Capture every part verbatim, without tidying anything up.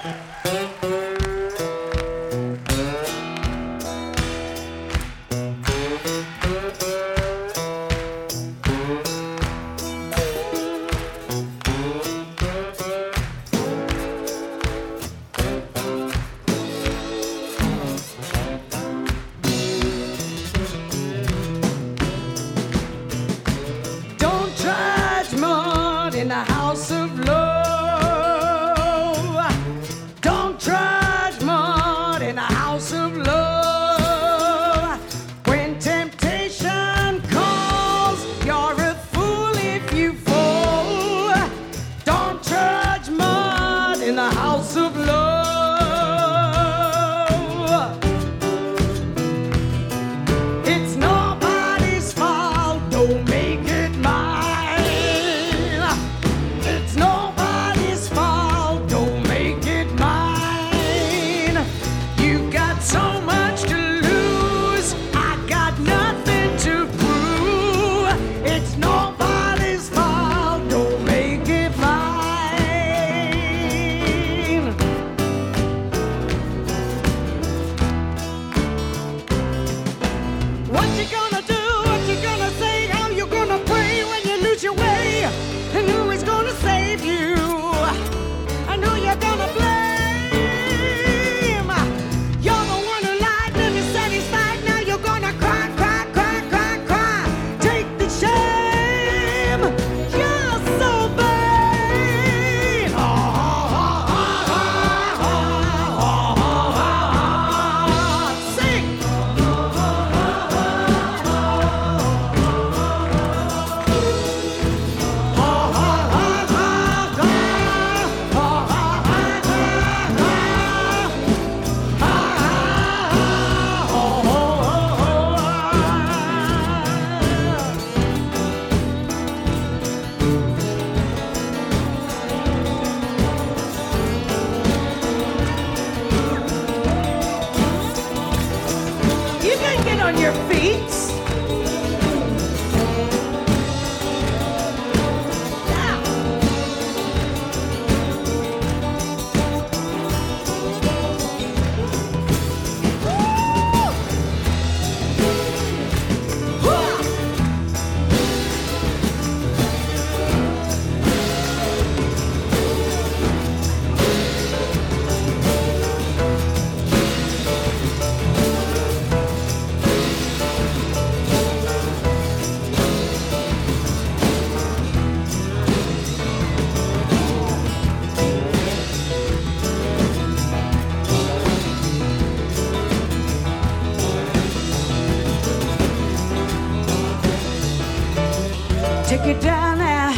Take it down now.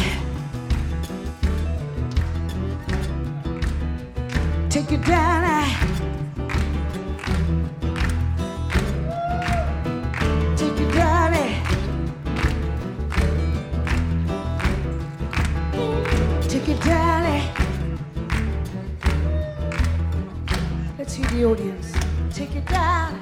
Take it down now. Take it down now. Take it down now. Let's hear the audience. Take it down.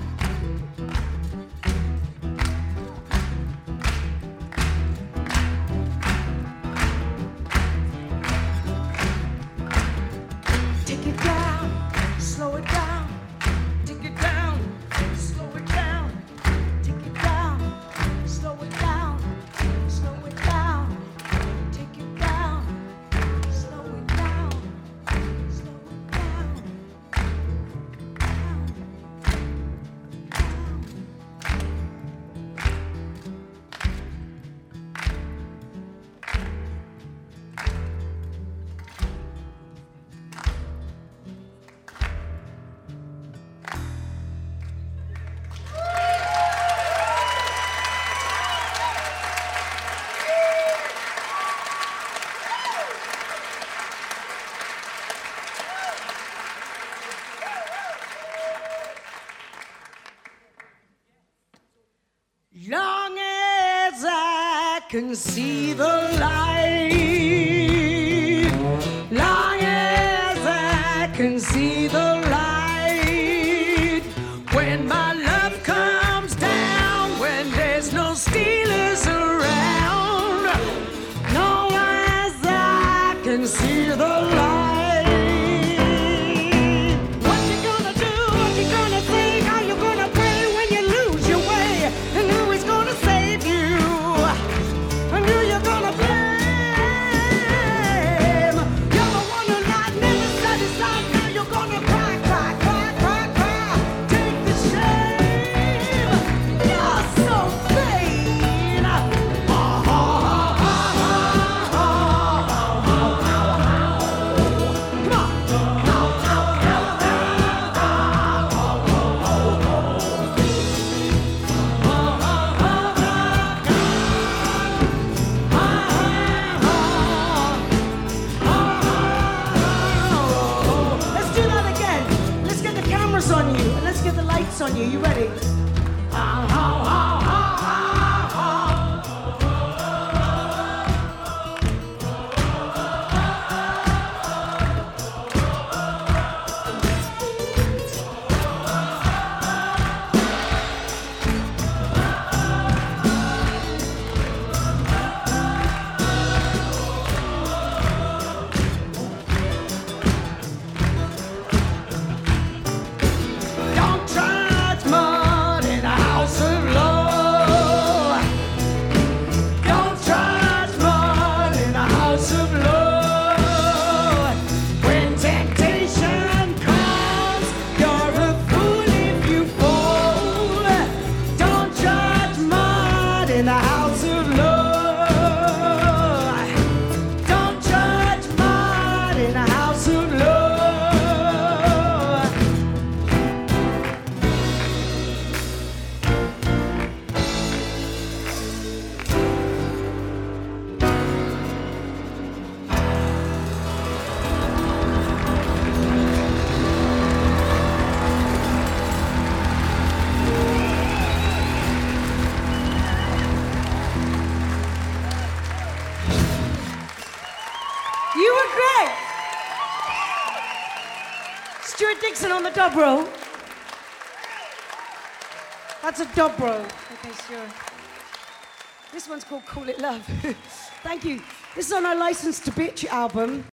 Long as I can see the light, long as I can see the light, when my love comes down, when there's no stealers around, long as I can see the light. get the lights on you. You ready? Ah, ah, ah, ah, ah, ah. In the house of love, don't judge mine in the house of love. You were great. Stuart Dixon on the dobro. That's a dobro. Okay, sure. This one's called Call It Love. Thank you. This is on our License to Bitch album.